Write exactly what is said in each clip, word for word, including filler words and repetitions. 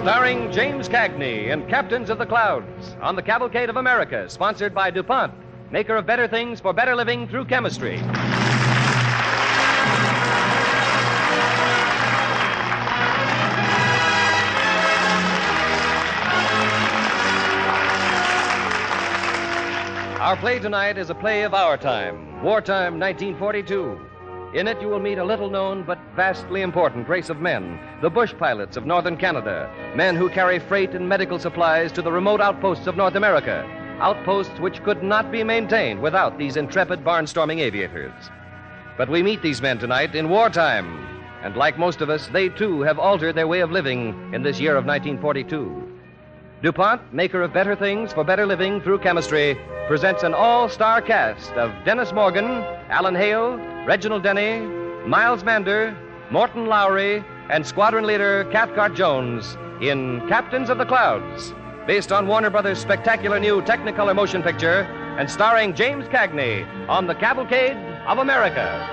Starring James Cagney in Captains of the Clouds on the Cavalcade of America, sponsored by DuPont, maker of better things for better living through chemistry. Our play tonight is a play of our time, wartime nineteen forty-two. In it, you will meet a little-known but vastly important race of men, the bush pilots of northern Canada, men who carry freight and medical supplies to the remote outposts of North America, outposts which could not be maintained without these intrepid barnstorming aviators. But we meet these men tonight in wartime, and like most of us, they too have altered their way of living in this year of nineteen forty-two. DuPont, maker of better things for better living through chemistry, presents an all-star cast of Dennis Morgan, Alan Hale, Reginald Denny, Miles Mander, Morton Lowry, and squadron leader Cathcart Jones in Captains of the Clouds, based on Warner Brothers' spectacular new Technicolor motion picture and starring James Cagney on the Cavalcade of America.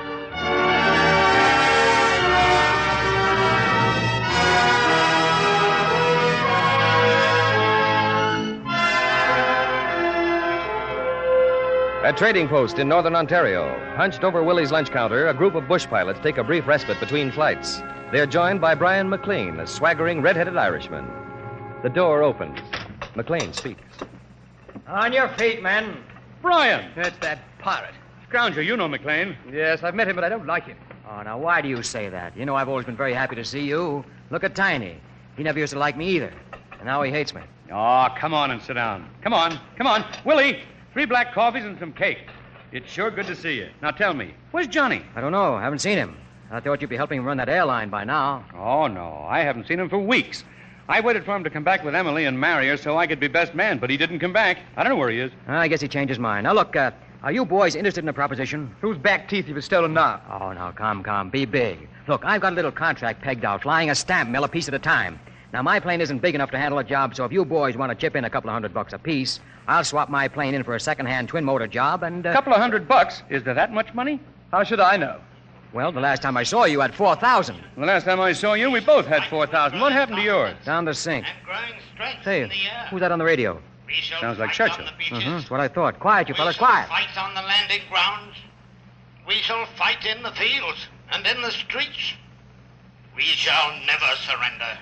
At Trading Post in northern Ontario, hunched over Willie's lunch counter, a group of bush pilots take a brief respite between flights. They're joined by Brian McLean, a swaggering, red-headed Irishman. The door opens. McLean speaks. On your feet, men. Brian! It's that pirate. Scrounger, you know McLean. Yes, I've met him, but I don't like him. Oh, now, why do you say that? You know I've always been very happy to see you. Look at Tiny. He never used to like me either. And now he hates me. Oh, come on and sit down. Come on, come on. Willie, three black coffees and some cake. It's sure good to see you. Now tell me, where's Johnny? I don't know. I haven't seen him. I thought you'd be helping him run that airline by now. Oh, no. I haven't seen him for weeks. I waited for him to come back with Emily and marry her so I could be best man, but he didn't come back. I don't know where he is. I guess he changed his mind. Now, look, uh, are you boys interested in a proposition? Whose back teeth you've stolen now? Oh, now, calm, calm. Be big. Look, I've got a little contract pegged out, flying a stamp mill a piece at a time. Now, my plane isn't big enough to handle a job, so if you boys want to chip in a couple of hundred bucks apiece, I'll swap my plane in for a second-hand twin-motor job and... A uh... couple of hundred bucks? Is there that much money? How should I know? Well, the last time I saw you, you had four thousand. The last time I saw you, we both had four thousand. What happened to yours? Down the sink. And growing strength Hey, in the air. who's that on the radio? We shall Sounds like fight Churchill. on the beaches. Mm-hmm, that's what I thought. Quiet, you We fellas, shall quiet. fight on the landing grounds. We shall fight in the fields and in the streets. We shall never surrender.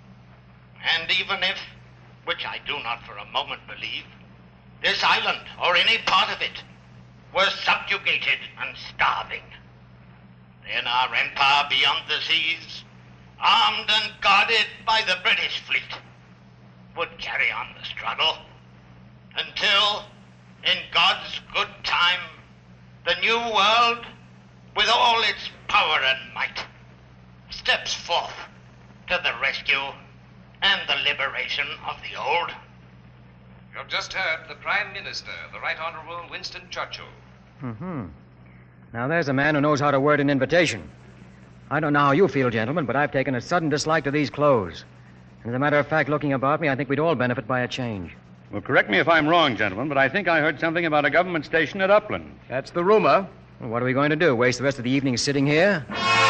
And even if, which I do not for a moment believe, this island or any part of it were subjugated and starving, then our empire beyond the seas, armed and guarded by the British fleet, would carry on the struggle until, in God's good time, the new world, with all its power and might, steps forth to the rescue and the liberation of the old. You've just heard the Prime Minister, the Right Honorable Winston Churchill. Mm-hmm. Now, there's a man who knows how to word an invitation. I don't know how you feel, gentlemen, but I've taken a sudden dislike to these clothes. And as a matter of fact, looking about me, I think we'd all benefit by a change. Well, correct me if I'm wrong, gentlemen, but I think I heard something about a government station at Upland. That's the rumor. Well, what are we going to do? Waste the rest of the evening sitting here?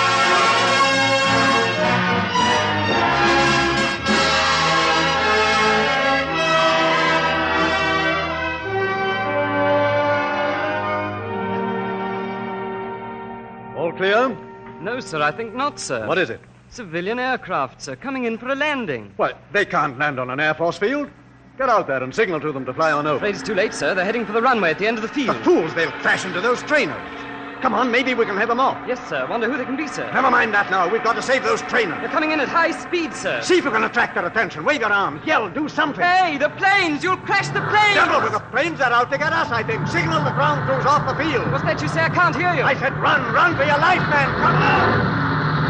All clear? No, sir, I think not, sir. What is it? Civilian aircraft, sir, coming in for a landing. What? They can't land on an Air Force field. Get out there and signal to them to fly on over. Afraid it's too late, sir. They're heading for the runway at the end of the The field. fools, they'll crash into those trainers. Come on, maybe we can head them off. Yes, sir. Wonder who they can be, sir. Never mind that now. We've got to save those trainers. They're coming in at high speed, sir. See if you can attract their attention. Wave your arms. Yell. Do something. Hey, the planes! You'll crash the planes! Devil with the planes. They're out to get us, I think. Signal the ground crews off the field. What's that you say? I can't hear you. I said run. Run for your life, man. Come on.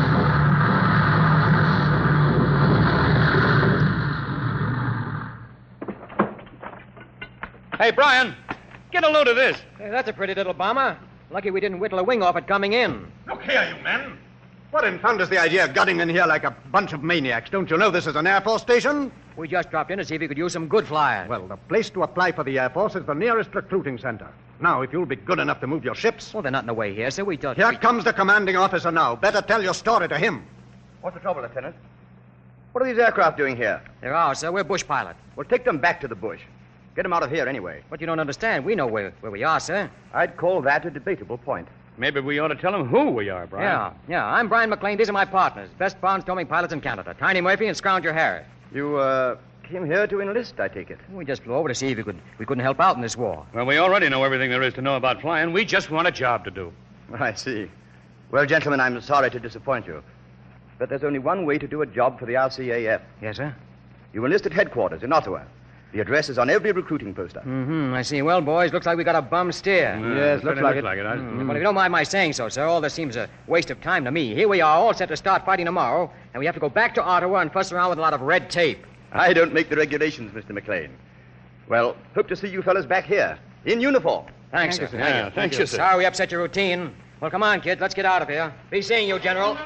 Hey, Brian, get a load of this. Hey, that's a pretty little bomber. Lucky we didn't whittle a wing off it coming in. Look here, you men. What in thunder's the idea of gutting in here like a bunch of maniacs? Don't you know this is an Air Force station? We just dropped in to see if you could use some good flyers. Well, the place to apply for the Air Force is the nearest recruiting center. Now, if you'll be good enough to move your ships... Well, they're not in the way here, so we thought... Here we... comes the commanding officer now. Better tell your story to him. What's the trouble, Lieutenant? What are these aircraft doing here? They're ours, sir. We're bush pilots. Well, take them back to the bush. Get them out of here anyway. But you don't understand. We know where, where we are, sir. I'd call that a debatable point. Maybe we ought to tell them who we are, Brian. Yeah, yeah. I'm Brian McLean. These are my partners. Best barnstorming pilots in Canada. Tiny Murphy and Scrounger Harris. You, uh, came here to enlist, I take it. We just flew over to see if we could we couldn't help out in this war. Well, we already know everything there is to know about flying. We just want a job to do. I see. Well, gentlemen, I'm sorry to disappoint you. But there's only one way to do a job for the R C A F. Yes, sir? You enlist at headquarters in Ottawa. The address is on every recruiting poster. Mm-hmm. I see. Well, boys, looks like we got a bum steer. Uh, yes, looks like it. like it. I... Mm. Well, if you don't mind my saying so, sir, all this seems a waste of time to me. Here we are, all set to start fighting tomorrow, and we have to go back to Ottawa and fuss around with a lot of red tape. I don't make the regulations, Mister McLean. Well, hope to see you fellas back here, in uniform. Thanks, Thank sir. you, sir. Yeah, thank you, sir. Sorry we upset your routine. Well, come on, kids. Let's get out of here. Be seeing you, General.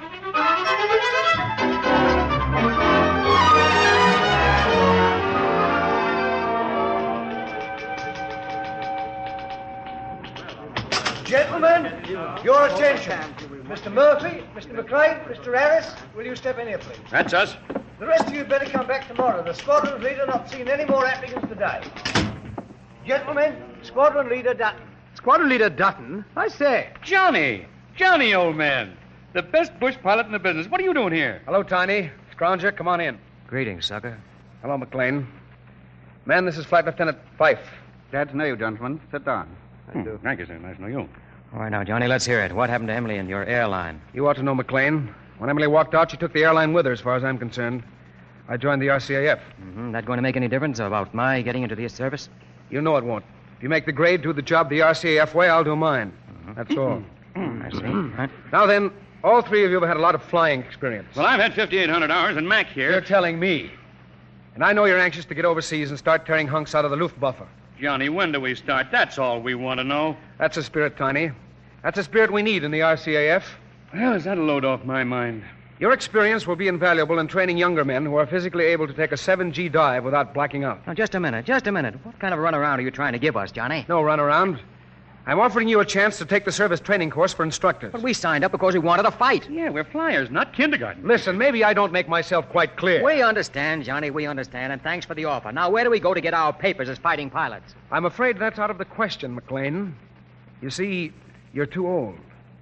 Gentlemen, your attention. Mister Murphy, Mister McLean, Mister Harris, will you step in here, please? That's us. The rest of you better come back tomorrow. The squadron leader not seen any more applicants today. Gentlemen, squadron leader Dutton. Squadron Leader Dutton? I say. Johnny. Johnny, old man. The best bush pilot in the business. What are you doing here? Hello, Tiny. Scrounger, come on in. Greetings, sucker. Hello, McLean. Man, this is Flight Lieutenant Fife. Glad to know you, gentlemen. Sit down. Hmm, thank you, sir. Nice to know you. All right, now, Johnny, let's hear it. What happened to Emily and your airline? You ought to know, McLean. When Emily walked out, she took the airline with her, as far as I'm concerned. I joined the R C A F. Mm-hmm. That going to make any difference about my getting into the service? You know it won't. If you make the grade, do the job the R C A F way, I'll do mine. Mm-hmm. That's all. I see. Right. Now then, all three of you have had a lot of flying experience. Well, I've had fifty-eight hundred hours, and Mac here... You're telling me. And I know you're anxious to get overseas and start tearing hunks out of the Luftwaffe. Johnny, when do we start? That's all we want to know. That's a spirit, Tiny. That's a spirit we need in the R C A F. Well, is that a load off my mind? Your experience will be invaluable in training younger men who are physically able to take a seven G dive without blacking out. Now, just a minute, just a minute. What kind of runaround are you trying to give us, Johnny? No runaround. I'm offering you a chance to take the service training course for instructors. But we signed up because we wanted to fight. Yeah, we're flyers, not kindergarten. Listen, maybe I don't make myself quite clear. We understand, Johnny, we understand, and thanks for the offer. Now, where do we go to get our papers as fighting pilots? I'm afraid that's out of the question, McLean. You see, you're too old.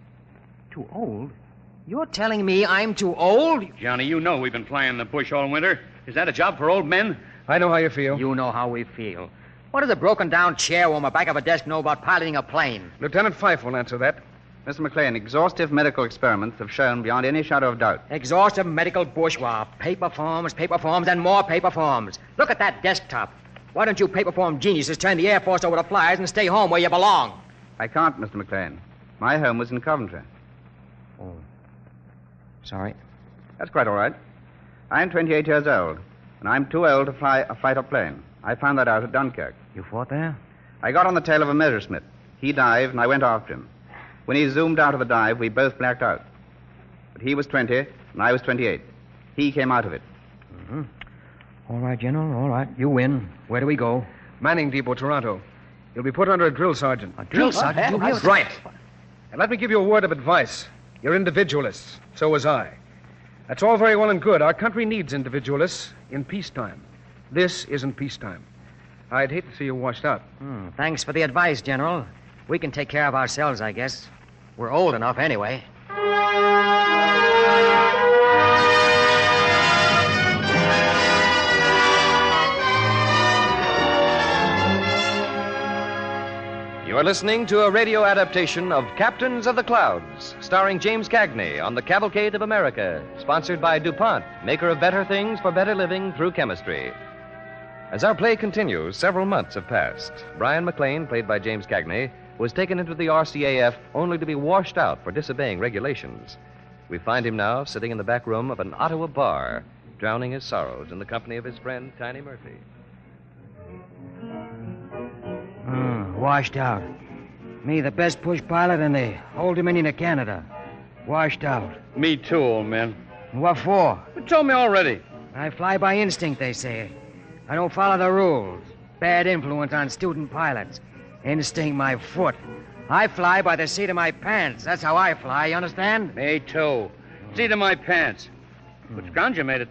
Too old? You're telling me I'm too old? Johnny, you know we've been flying the bush all winter. Is that a job for old men? I know how you feel. You know how we feel. What does a broken-down chairwoman back of a desk know about piloting a plane? Lieutenant Fife will answer that. Mister McLean, exhaustive medical experiments have shown beyond any shadow of doubt. Exhaustive medical bourgeois. Paper forms, paper forms, and more paper forms. Look at that desktop. Why don't you paper form geniuses turn the Air Force over to flyers and stay home where you belong? I can't, Mister McLean. My home was in Coventry. Oh. Sorry. That's quite all right. I'm twenty-eight years old, and I'm too old to fly a fighter plane. I found that out at Dunkirk. You fought there? I got on the tail of a Messerschmitt. He dived, and I went after him. When he zoomed out of the dive, we both blacked out. But he was twenty, and I was twenty-eight. He came out of it. Mm-hmm. All right, General, all right. You win. Where do we go? Manning Depot, Toronto. You'll be put under a drill sergeant. A drill sergeant? You That's right. And let me give you a word of advice. You're individualists. So was I. That's all very well and good. Our country needs individualists in peacetime. This isn't peacetime. I'd hate to see you washed out. Hmm, thanks for the advice, General. We can take care of ourselves, I guess. We're old enough anyway. You are listening to a radio adaptation of Captains of the Clouds, starring James Cagney on the Cavalcade of America, sponsored by DuPont, maker of better things for better living through chemistry. As our play continues, several months have passed. Brian McLean, played by James Cagney, was taken into the R C A F only to be washed out for disobeying regulations. We find him now sitting in the back room of an Ottawa bar, drowning his sorrows in the company of his friend, Tiny Murphy. Hmm, washed out. Me, the best push pilot in the whole Dominion of Canada. Washed out. Me too, old man. What for? You told me already. I fly by instinct, they say. I don't follow the rules. Bad influence on student pilots. Instinct my foot. I fly by the seat of my pants. That's how I fly, you understand? Me too. See to my pants. But Scrounger made it, though.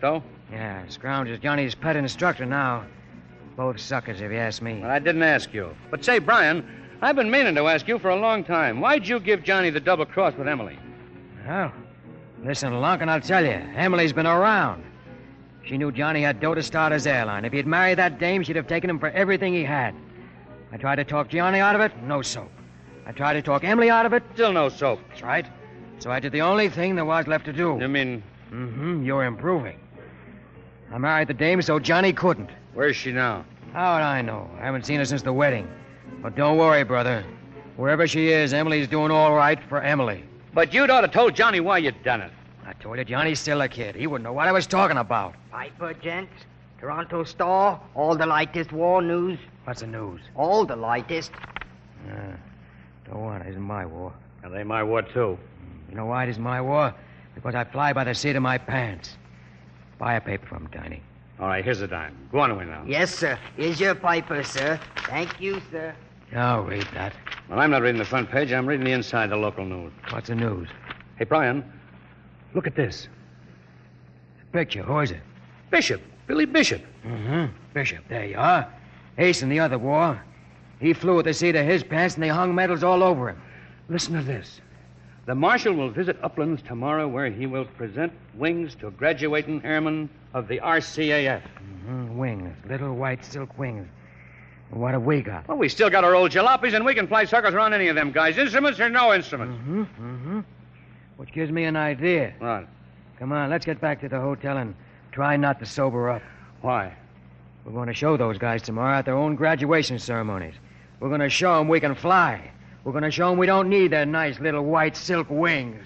Yeah, Scrounge is Johnny's pet instructor now. Both suckers, if you ask me. Well, I didn't ask you. But say, Brian, I've been meaning to ask you for a long time. Why'd you give Johnny the double cross with Emily? Well, listen, Lunk, and I'll tell you. Emily's been around. She knew Johnny had dough to start his airline. If he'd married that dame, she'd have taken him for everything he had. I tried to talk Johnny out of it, no soap. I tried to talk Emily out of it. Still no soap. That's right. So I did the only thing there was left to do. You mean? Mm-hmm, you're improving. I married the dame so Johnny couldn't. Where's she now? How would I know? I haven't seen her since the wedding. But don't worry, brother. Wherever she is, Emily's doing all right for Emily. But you'd ought to told Johnny why you'd done it. I told you, Johnny's still a kid. He wouldn't know what I was talking about. Piper, gents. Toronto Star. All the latest war news. What's the news? All the latest. Uh, don't want it. It isn't my war. Are they my war, too? You know why it isn't my war? Because I fly by the seat of my pants. Buy a paper from him, Tiny. All right, here's a dime. Go on away now. Yes, sir. Here's your Piper, sir. Thank you, sir. I'll read that. Well, I'm not reading the front page. I'm reading the inside, the local news. What's the news? Hey, Brian, look at this. Picture. Who is it? Bishop. Billy Bishop. Mm-hmm. Bishop. There you are. Ace in the other war. He flew at the seat of his pants, and they hung medals all over him. Listen to this. The Marshal will visit Uplands tomorrow, where he will present wings to graduating airmen of the R C A F. Mm-hmm. Wings. Little white silk wings. What have we got? Well, we still got our old jalopies, and we can fly circles around any of them guys. Instruments or no instruments. Mm-hmm. Mm-hmm. Which gives me an idea. What? Come on, let's get back to the hotel and try not to sober up. Why? We're going to show those guys tomorrow at their own graduation ceremonies. We're going to show them we can fly. We're going to show them we don't need their nice little white silk wings.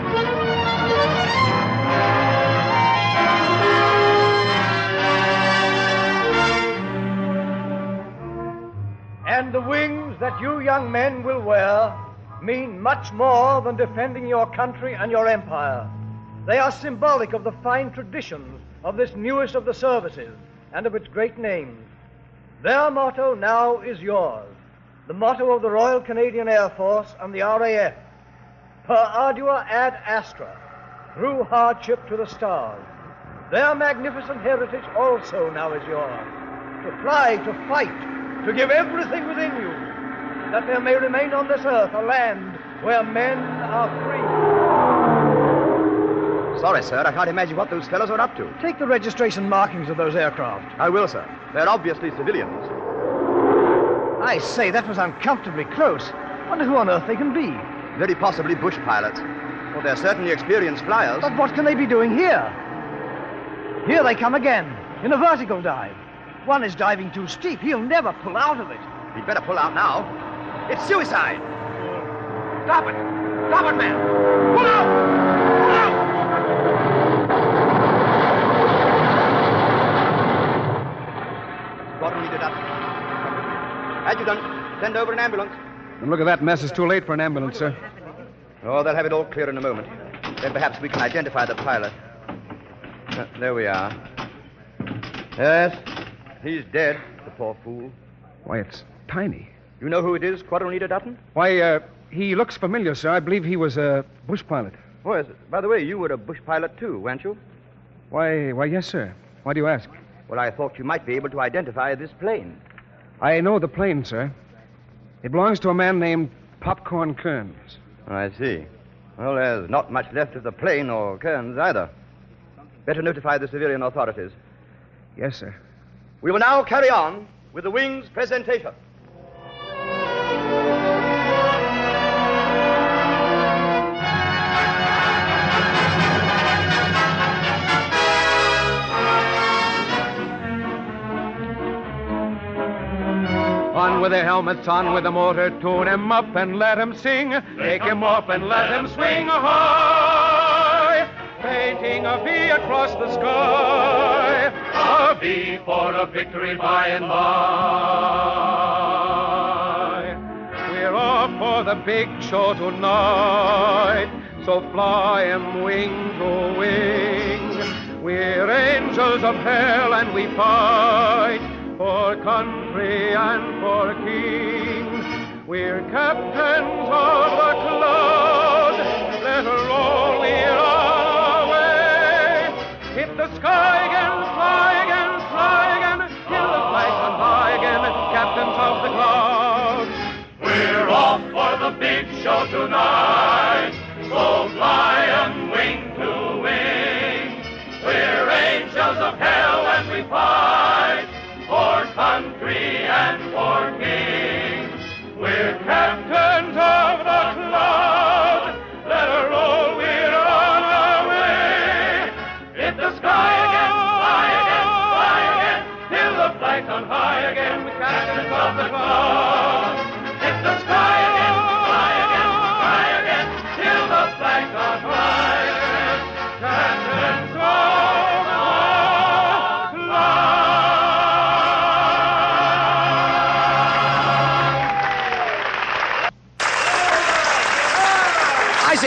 And the wings that you young men will wear mean much more than defending your country and your empire. They are symbolic of the fine traditions of this newest of the services and of its great names. Their motto now is yours, the motto of the Royal Canadian Air Force and the R A F. Per ardua ad astra, through hardship to the stars. Their magnificent heritage also now is yours. To fly, to fight, to give everything within you, that there may remain on this earth a land where men are free. Sorry, sir, I can't imagine what those fellows are up to. Take the registration markings of those aircraft. I will, sir. They're obviously civilians. I say, that was uncomfortably close. Wonder who on earth they can be. Very possibly bush pilots. Well, they're certainly experienced flyers. But what can they be doing here? Here they come again, in a vertical dive. One is diving too steep. He'll never pull out of it. He'd better pull out now. It's suicide. Stop it. Stop it, man. Pull out! Pull out! Squadron leader up. Adjutant, send over an ambulance. And look at that mess. It's too late for an ambulance, sir. Oh, they'll have it all clear in a moment. Then perhaps we can identify the pilot. Uh, there we are. Yes, he's dead, the poor fool. Why, it's Tiny. You know who it is, Squadron Leader Dutton? Why, uh, he looks familiar, sir. I believe he was a bush pilot. Oh, yes. By the way, you were a bush pilot, too, weren't you? Why, why, yes, sir. Why do you ask? Well, I thought you might be able to identify this plane. I know the plane, sir. It belongs to a man named Popcorn Kearns. I see. Well, there's not much left of the plane or Kearns either. Better notify the civilian authorities. Yes, sir. We will now carry on with the wings presentation. On with the helmets, on with the motor, tune him up and let him sing. Take him up and let him swing high, painting a V across the sky. A V for a victory by and by. We're off for the big show tonight, so fly him wing to wing. We're angels of hell and we fight for country and for king. We're captains of the cloud. Let her roll, we're on our way. Hit the sky again.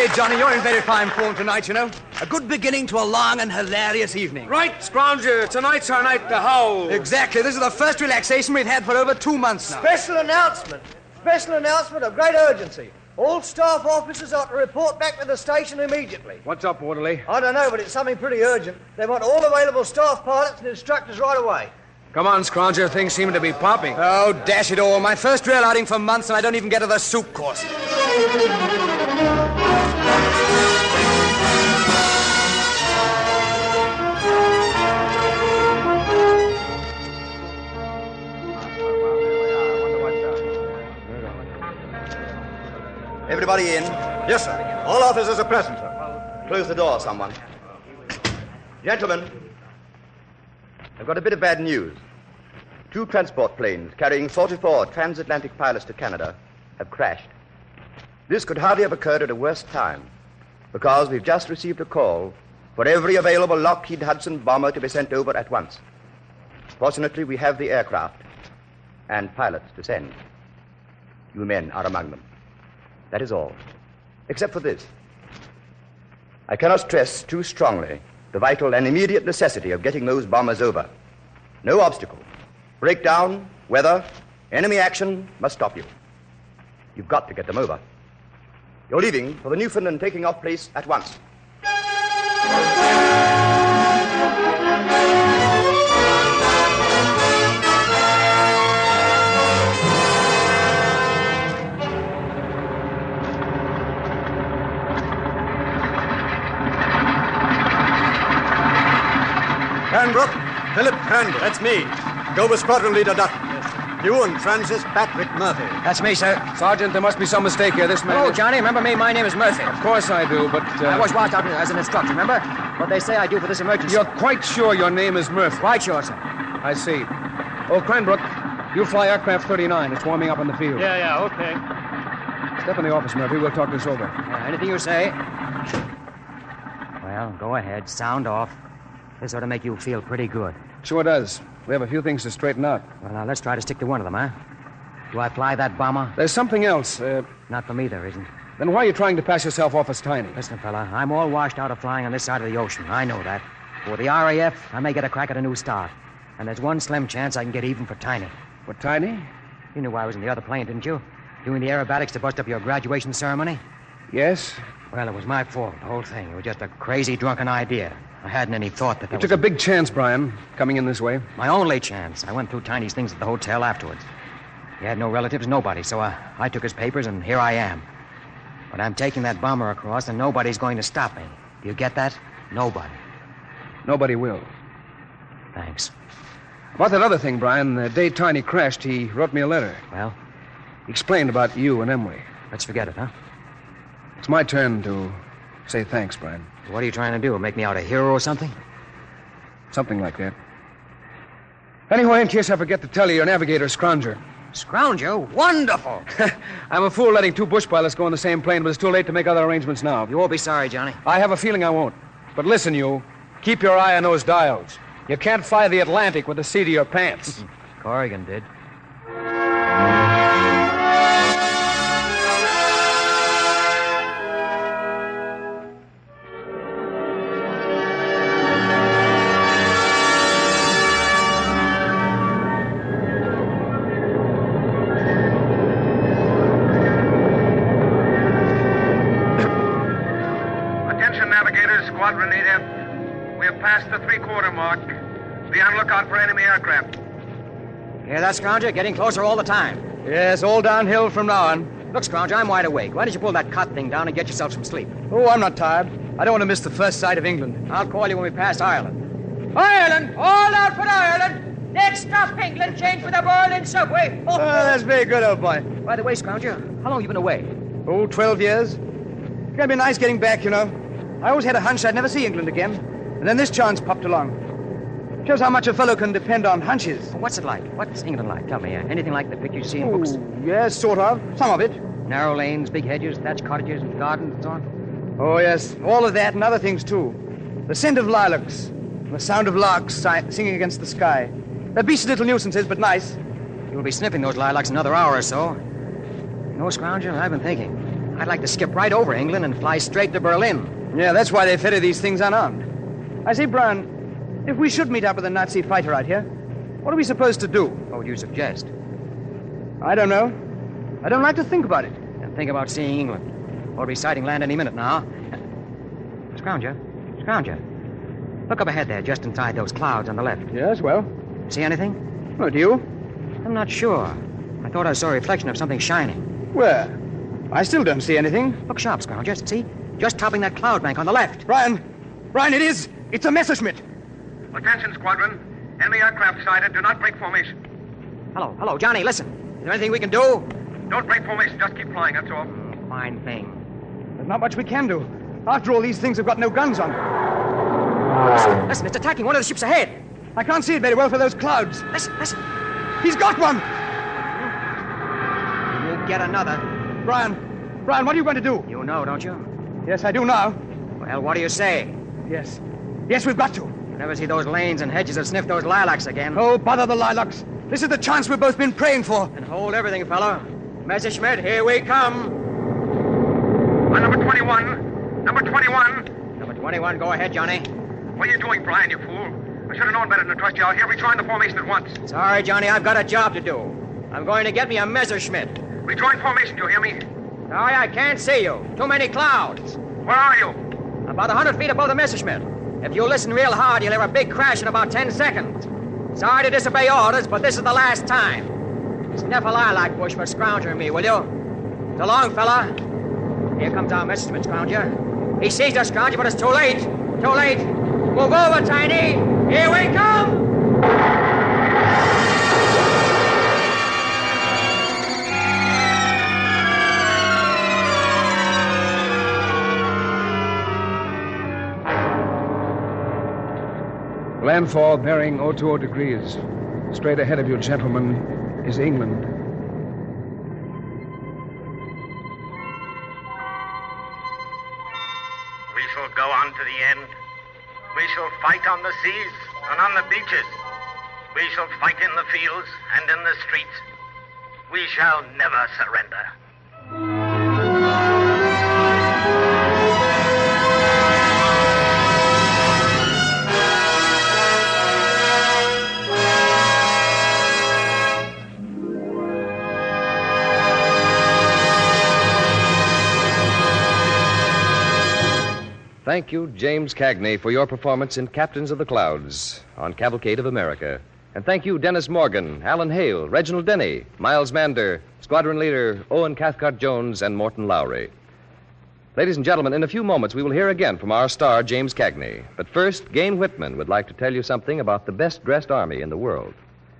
Johnny, you're in very fine form tonight, you know. A good beginning to a long and hilarious evening. Right, Scrounger. Tonight's our night to howl. Exactly. This is the first relaxation we've had for over two months now. Special announcement. Special announcement of great urgency. All staff officers are to report back to the station immediately. What's up, Orderly? I don't know, but it's something pretty urgent. They want all available staff pilots and instructors right away. Come on, Scrounger. Things seem to be popping. Oh, dash it all. My first real outing for months, and I don't even get to the soup course. Everybody in? Yes, sir. All officers are present, sir. Close the door, someone. Gentlemen, I've got a bit of bad news. Two transport planes carrying forty-four transatlantic pilots to Canada have crashed. This could hardly have occurred at a worse time, because we've just received a call for every available Lockheed Hudson bomber to be sent over at once. Fortunately, we have the aircraft and pilots to send. You men are among them. That is all. Except for this. I cannot stress too strongly the vital and immediate necessity of getting those bombers over. No obstacle, breakdown, weather, enemy action must stop you. You've got to get them over. You're leaving for the Newfoundland taking off place at once. Cranbrook, Philip Cranbrook. That's me. Go with Squadron Leader Dutton. Yes. You and Francis Patrick Murphy. That's me, sir. Sergeant, there must be some mistake here. This man... Oh, is... Johnny, remember me? My name is Murphy. Of course I do, but... Uh... I was watched out as an instructor, remember? What they say I do for this emergency. You're quite sure your name is Murphy? Quite sure, sir. I see. Oh, Cranbrook, you fly aircraft thirty-nine. It's warming up in the field. Yeah, yeah, okay. Step in the office, Murphy. We'll talk this over. Yeah, anything you say. Well, go ahead. Sound off. This ought to make you feel pretty good. Sure does. We have a few things to straighten out. Well, now, let's try to stick to one of them, huh? Do I fly that bomber? There's something else. Uh... Not for me, there isn't. Then why are you trying to pass yourself off as Tiny? Listen, fella, I'm all washed out of flying on this side of the ocean. I know that. For the R A F, I may get a crack at a new start. And there's one slim chance I can get even for Tiny. For Tiny? You knew I was in the other plane, didn't you? Doing the aerobatics to bust up your graduation ceremony? Yes. Well, it was my fault, the whole thing. It was just a crazy, drunken idea. I hadn't any thought that... You that took was... a big chance, Brian, coming in this way. My only chance. I went through Tiny's things at the hotel afterwards. He had no relatives, nobody, so uh, I took his papers, and here I am. But I'm taking that bomber across, and nobody's going to stop me. Do you get that? Nobody. Nobody will. Thanks. About that other thing, Brian, the day Tiny crashed, he wrote me a letter. Well? He explained about you and Emily. Let's forget it, huh? It's my turn to say thanks, Brian. What are you trying to do? Make me out a hero or something? Something like that. Anyway, in case I forget to tell you, your navigator's Scrounger. Scrounger? Wonderful! I'm a fool letting two bush pilots go in the same plane, but it's too late to make other arrangements now. You won't be sorry, Johnny. I have a feeling I won't. But listen, you. Keep your eye on those dials. You can't fly the Atlantic with the seat of your pants. Corrigan did. Squadron eight F. We have passed the three-quarter mark. Be on lookout for enemy aircraft. Hear that, Scrounger? Getting closer all the time. Yes, all downhill from now on. Look, Scrounger, I'm wide awake. Why don't you pull that cot thing down and get yourself some sleep? Oh, I'm not tired. I don't want to miss the first sight of England. I'll call you when we pass Ireland. Ireland! All out for Ireland! Next stop, England. Change for the Berlin subway. Oh, that's very good, old boy. By the way, Scrounger, how long have you been away? Oh, twelve years. It's going to be nice getting back, you know. I always had a hunch I'd never see England again. And then this chance popped along. Shows how much a fellow can depend on hunches. What's it like? What's England like? Tell me. Uh, anything like the pictures you see in oh, books? Yes, sort of. Some of it. Narrow lanes, big hedges, thatched cottages, and gardens, and so on? Oh, yes. All of that and other things, too. The scent of lilacs. And the sound of larks si- singing against the sky. They're beastly little nuisances, but nice. You'll be sniffing those lilacs in another hour or so. You know, Scrounger, I've been thinking. I'd like to skip right over England and fly straight to Berlin. Yeah, that's why they ferry these things unarmed. I say, Brown, if we should meet up with a Nazi fighter out here, what are we supposed to do? What would you suggest? I don't know. I don't like to think about it. And think about seeing England. We'll be sighting land any minute now. Scrounger, Scrounger, look up ahead there, just inside those clouds on the left. Yes, well? See anything? Oh, do you? I'm not sure. I thought I saw a reflection of something shining. Where? I still don't see anything. Look sharp, Scrounger. See? Just topping that cloud bank on the left. Brian! Brian, it is! It's a Messerschmitt! Attention, squadron. Enemy aircraft sighted. Do not break formation. Hello, hello, Johnny, listen. Is there anything we can do? Don't break formation. Just keep flying, that's all. Mm, fine thing. There's not much we can do. After all, these things have got no guns on. Listen, listen, it's attacking one of the ships ahead. I can't see it very well for those clouds. Listen, listen. He's got one! You'll get another. Brian, Brian, what are you going to do? You know, don't you? Yes, I do now. Well, what do you say? Yes. Yes, we've got to. You'll never see those lanes and hedges that sniff those lilacs again. Oh, bother the lilacs. This is the chance we've both been praying for. And hold everything, fella. Messerschmitt, here we come. On number twenty-one. Number twenty-one. Number twenty-one, go ahead, Johnny. What are you doing, Brian, you fool? I should have known better than to trust you out here. Rejoin the formation at once. Sorry, Johnny, I've got a job to do. I'm going to get me a Messerschmitt. Rejoin formation, you hear me? Sorry, I can't see you. Too many clouds. Where are you? About a hundred feet above the Messerschmitt. If you listen real hard, you'll hear a big crash in about ten seconds. Sorry to disobey orders, but this is the last time. Sniff a lilac bush for Scrounger and me, will you? So long, fella. Here comes our Messerschmitt, Scrounger. He sees us, Scrounger, but it's too late. Too late. Move over, Tiny. Here we come. Landfall bearing oh two oh degrees. Straight ahead of you, gentlemen, is England. We shall go on to the end. We shall fight on the seas and on the beaches. We shall fight in the fields and in the streets. We shall never surrender. Thank you, James Cagney, for your performance in Captains of the Clouds on Cavalcade of America. And thank you, Dennis Morgan, Alan Hale, Reginald Denny, Miles Mander, Squadron Leader Owen Cathcart Jones, and Morton Lowry. Ladies and gentlemen, in a few moments we will hear again from our star, James Cagney. But first, Gain Whitman would like to tell you something about the best-dressed army in the world.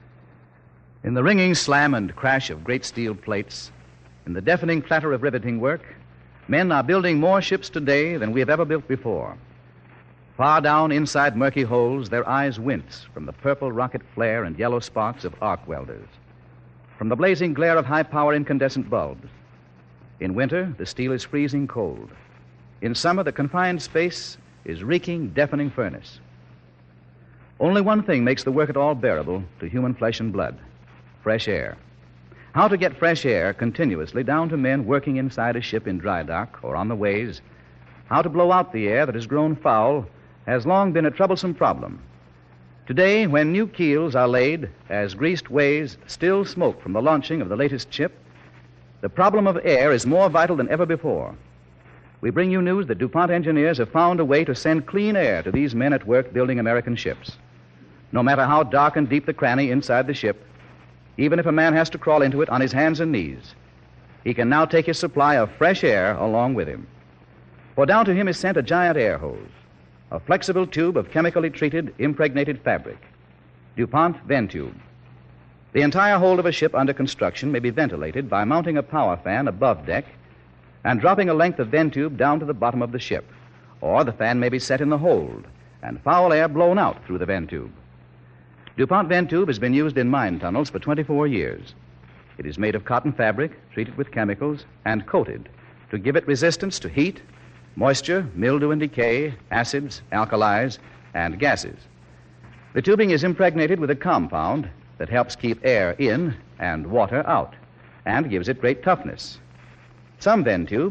In the ringing slam and crash of great steel plates, in the deafening clatter of riveting work, men are building more ships today than we have ever built before. Far down inside murky holes, their eyes wince from the purple rocket flare and yellow sparks of arc welders, from the blazing glare of high-power incandescent bulbs. In winter, the steel is freezing cold. In summer, the confined space is reeking, deafening furnace. Only one thing makes the work at all bearable to human flesh and blood: fresh air. How to get fresh air continuously down to men working inside a ship in dry dock or on the ways, how to blow out the air that has grown foul, has long been a troublesome problem. Today, when new keels are laid, as greased ways still smoke from the launching of the latest ship, the problem of air is more vital than ever before. We bring you news that DuPont engineers have found a way to send clean air to these men at work building American ships. No matter how dark and deep the cranny inside the ship, even if a man has to crawl into it on his hands and knees, he can now take his supply of fresh air along with him. For down to him is sent a giant air hose, a flexible tube of chemically treated, impregnated fabric, DuPont Ventube. The entire hold of a ship under construction may be ventilated by mounting a power fan above deck and dropping a length of Ventube down to the bottom of the ship, or the fan may be set in the hold and foul air blown out through the Ventube. DuPont Ventube has been used in mine tunnels for twenty-four years. It is made of cotton fabric, treated with chemicals, and coated to give it resistance to heat, moisture, mildew and decay, acids, alkalis, and gases. The tubing is impregnated with a compound that helps keep air in and water out, and gives it great toughness. Some Ventube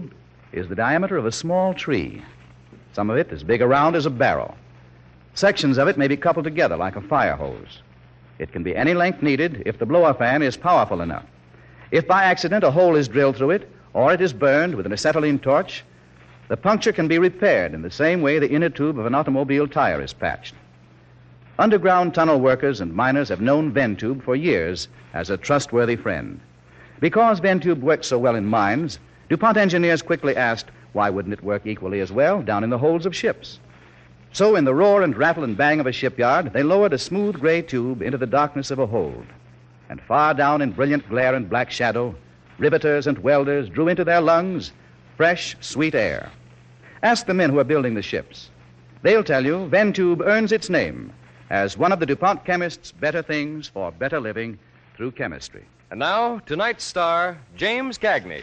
is the diameter of a small tree. Some of it as big around as a barrel. Sections of it may be coupled together like a fire hose. It can be any length needed if the blower fan is powerful enough. If by accident a hole is drilled through it, or it is burned with an acetylene torch, the puncture can be repaired in the same way the inner tube of an automobile tire is patched. Underground tunnel workers and miners have known Ventube for years as a trustworthy friend. Because Ventube works so well in mines, DuPont engineers quickly asked, why wouldn't it work equally as well down in the holds of ships? So in the roar and rattle and bang of a shipyard, they lowered a smooth gray tube into the darkness of a hold. And far down in brilliant glare and black shadow, riveters and welders drew into their lungs fresh, sweet air. Ask the men who are building the ships. They'll tell you Ventube earns its name as one of the DuPont chemists' better things for better living through chemistry. And now, tonight's star, James Cagney.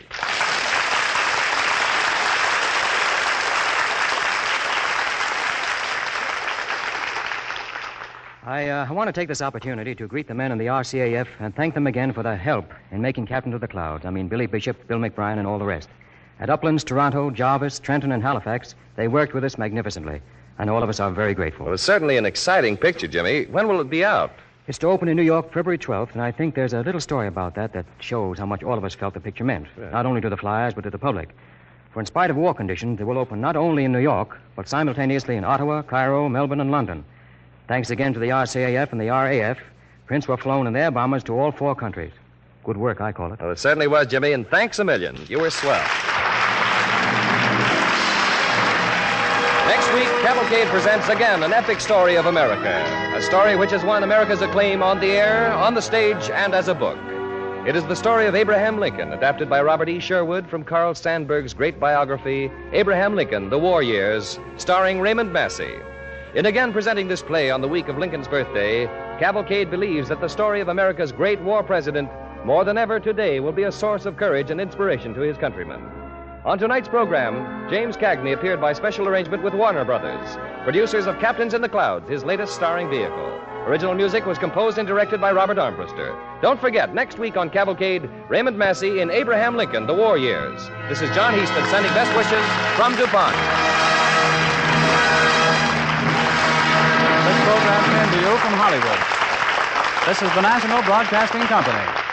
I, uh, I want to take this opportunity to greet the men in the R C A F and thank them again for their help in making Captain of the Clouds. I mean, Billy Bishop, Bill McBride, and all the rest. At Uplands, Toronto, Jarvis, Trenton, and Halifax, they worked with us magnificently. And all of us are very grateful. Well, it's certainly an exciting picture, Jimmy. When will it be out? It's to open in New York February twelfth, and I think there's a little story about that that shows how much all of us felt the picture meant, yeah. Not only to the flyers, but to the public. For in spite of war conditions, it will open not only in New York, but simultaneously in Ottawa, Cairo, Melbourne, and London. Thanks again to the R C A F and the R A F, prints were flown in their bombers to all four countries. Good work, I call it. Well, it certainly was, Jimmy, and thanks a million. You were swell. Next week, Cavalcade presents again an epic story of America. A story which has won America's acclaim on the air, on the stage, and as a book. It is the story of Abraham Lincoln, adapted by Robert E. Sherwood from Carl Sandburg's great biography, Abraham Lincoln, The War Years, starring Raymond Massey. In again presenting this play on the week of Lincoln's birthday, Cavalcade believes that the story of America's great war president, more than ever today, will be a source of courage and inspiration to his countrymen. On tonight's program, James Cagney appeared by special arrangement with Warner Brothers, producers of Captains in the Clouds, his latest starring vehicle. Original music was composed and directed by Robert Armbruster. Don't forget, next week on Cavalcade, Raymond Massey in Abraham Lincoln, The War Years. This is John Heaston sending best wishes from DuPont. This program came to you from Hollywood. This is the National Broadcasting Company.